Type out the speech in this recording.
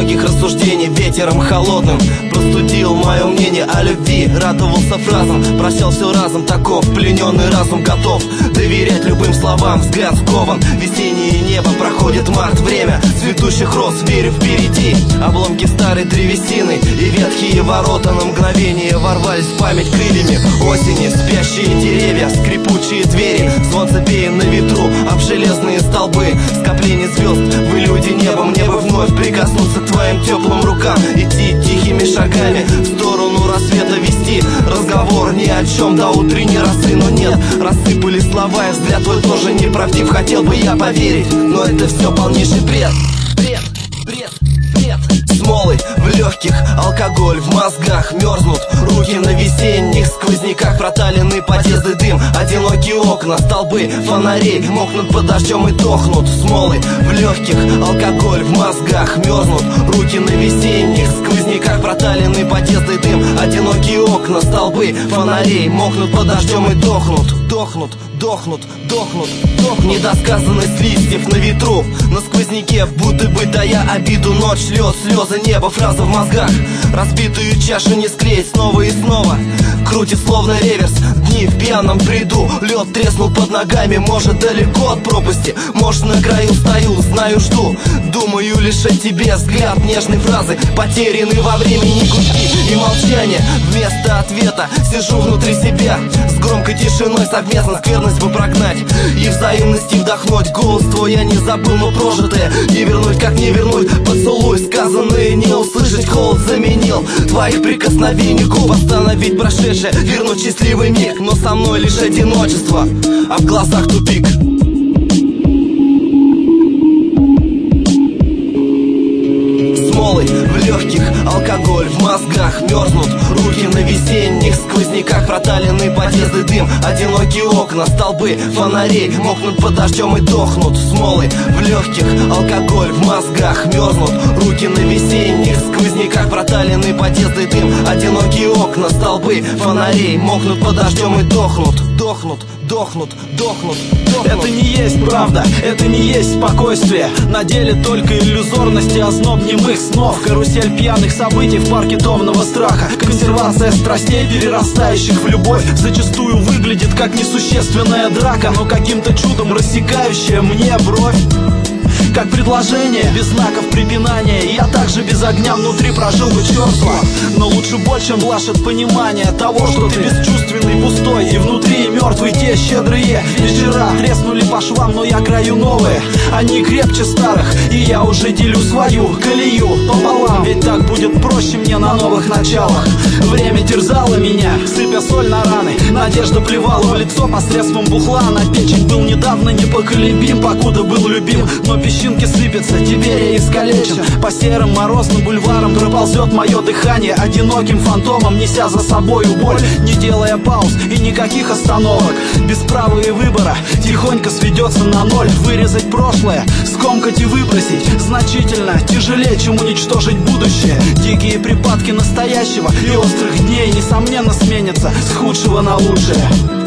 одиноких рассуждений ветером холодным простудил мое мнение о любви. Радовался фразам, прощал все разом. Таков плененный разум, готов доверять любым словам. Взгляд скован, весеннее небо, проходит март, время цветущих роз, верю впереди. Обломки старой древесины и ветхие ворота на мгновение ворвались в память крыльями осени. Спящие деревья, скрипучие двери, солнцепеем на ветру об железные столбы. Скопление звезд, вы люди неба, мне бы вновь прикоснуться к твоим теплым рукам. Идти тихими шагами в сторону рассвета, вести разговор ни о чем до утренней росы. Но нет, рассыпались слова, и взгляд твой тоже неправдив. Хотел бы я поверить, но это все полнейший бред. Смолы в легких, алкоголь в мозгах, мерзнут руки на весенних сквозняках. Проталены подъезды, дым, одинокие окна, столбы фонарей мокнут под дождем и дохнут. Смолы в легких, алкоголь в мозгах, мерзнут руки на весенних сквозняках. Проталены подъезды, дым, одинокие окна, столбы фонарей мокнут под дождем и дохнут. Дохнут. Недосказанность листьев на ветру, на сквозняке будто бы тая обиду. Ночь, лед, слезы, небо, фраза в мозгах. Разбитую чашу не склеить снова и снова. Крутит словно реверс, дни в пьяном бреду. Лед треснул под ногами, может далеко от пропасти, может на краю стою, знаю, жду. Думаю лишь о тебе, взгляд нежной фразы, потерянный во времени гудки и молчание. Вместо ответа сижу внутри себя, с громкой тишиной совместно скверность бы прогнать и взаимности вдохнуть. Голос твой я не забыл, но прожитое не вернуть, как не вернуть поцелуй сказанные, не услышать. Холод заменил твоих прикосновений губ, остановить прошедшее, вернуть счастливый миг. Но со мной лишь одиночество, а в глазах тупик. Смолы в легких, алкоголь в мозгах, мерзнут руки на весенних сквозняках. Проталены подъезды, дым, одинокие окна, столбы фонарей мокнут под дождем и дохнут. Смолы в легких, алкоголь в мозгах, мерзнут руки на весенних сквозняках. Проталены подъезды, дым, одинокие окна, столбы фонарей мокнут под дождем и дохнут. Это не есть правда, это не есть спокойствие. На деле только иллюзорность и озноб немых снов. Карусель пьяных событий в парке томного страха. Консервация страстей, перерастающих в любовь, зачастую выглядит как несущественная драка, но каким-то чудом рассекающая мне бровь. Как предложение, без знаков препинания. Я также без огня внутри прожил бы чёрство. Но лучше боль, чем блажь от понимания того, что ты бесчувственный, пустой, и внутри мертвый. Те щедрые вечера треснули по швам, но я краю новые. Они крепче старых, и я уже делю свою колею пополам. Ведь так будет проще мне на новых началах. Время терзало меня, сыпя соль на раны. Надежда плевала в лицо посредством бухла. На печень был недавно непоколебим, покуда был любим. Но песчинки сыпятся, теперь я искалечен. По серым морозным бульварам проползет мое дыхание, одиноким фантомом неся за собою боль, не делая пауз и никаких остановок. Без права и выбора тихонько сведется на ноль. Вырезать прошлое, скомкать и выбросить значительно тяжелее, чем уничтожить будущее. Дикие припадки настоящего и острых дней несомненно сменятся с худшего на лучшее.